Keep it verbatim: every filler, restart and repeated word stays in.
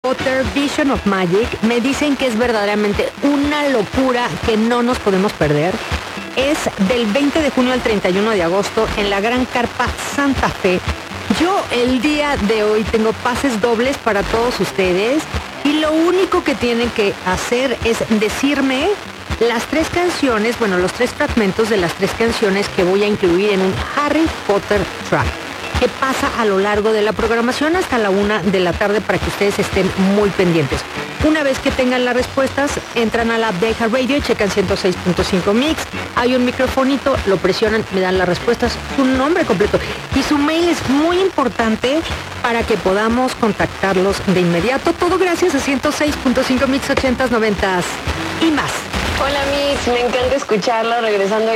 Potter Vision of Magic. Me dicen que es verdaderamente una locura que no nos podemos perder. Es del veinte de junio al treinta y uno de agosto en la Gran Carpa Santa Fe. Yo el día de hoy tengo pases dobles para todos ustedes y lo único que tienen que hacer es decirme las tres canciones, bueno, los tres fragmentos de las tres canciones que voy a incluir en un Harry Potter track, que pasa a lo largo de la programación hasta la una de la tarde para que ustedes estén muy pendientes. Una vez que tengan las respuestas, entran a la app de iHeartRadio y checan ciento seis punto cinco Mix. Hay un microfonito, lo presionan, me dan las respuestas, su nombre completo. Y su mail es muy importante para que podamos contactarlos de inmediato. Todo gracias a ciento seis punto cinco Mix ochentas, noventas y más. Hola Mix, me encanta escucharlo regresando